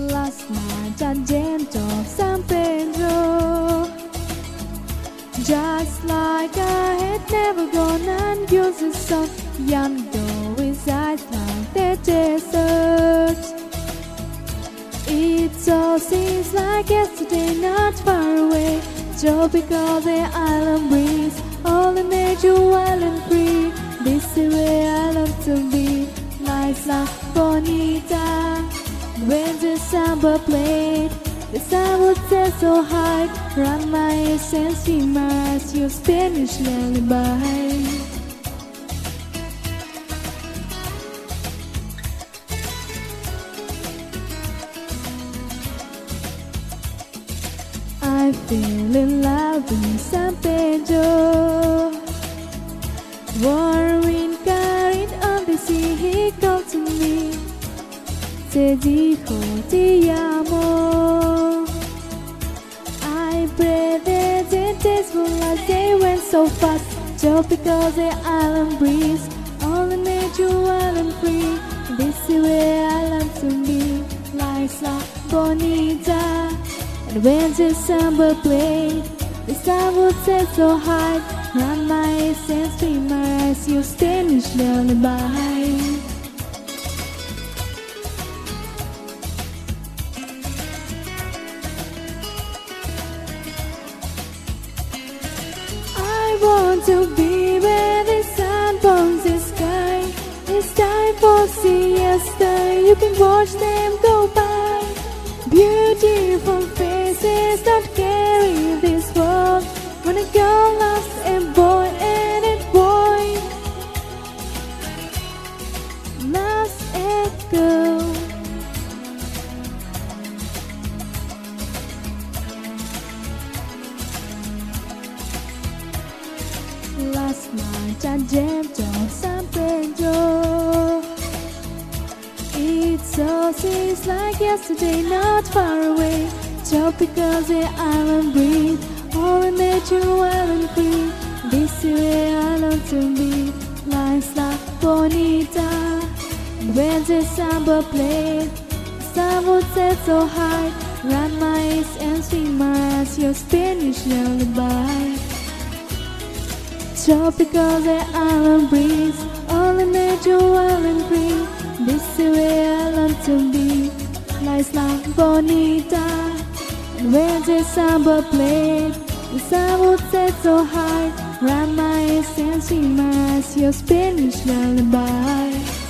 Last night at Dentro of San Pedro, just like I had never gone unused the sun. Young though his eyes like the desert. It all seems like yesterday, not far away. Tropical the island breeze, all the nature wild and free. This is where I love to be, nice like bonita. When the samba played, the sun would set so high. Run my essence in my eyes, your Spanish lullaby. I feel in love in San Pedro. Warm wind carried on the sea, he called to me. Te dijo te amo. I pray that the days will last, they went so fast. Just because the island breeze, all the nature wild and free. This is where I love to be, like La Bonita. And when the samba played, the sun would set so high. Run my essence, be my eyes, your Spanish lullaby. I want to be where the sun burns the sky. It's time for siesta, you can watch them go by. Beautiful faces that carry this world. When a girl loves a boy and a boy loves a girl. Last night I dreamt of San Pedro. It all seems like yesterday, not far away. Just because the island breeze, all the nature wild and free. This is where I love to be, like La Bonita. And when the samba played, the sun would set so high. Run my eyes and swing my eyes, your Spanish lullaby. Just because the island breeze, all the nature wild and free. This is where I love to be, like La Bonita. And when the samba played, the sun would set so high. Run my essence in my eyes, your Spanish lullaby.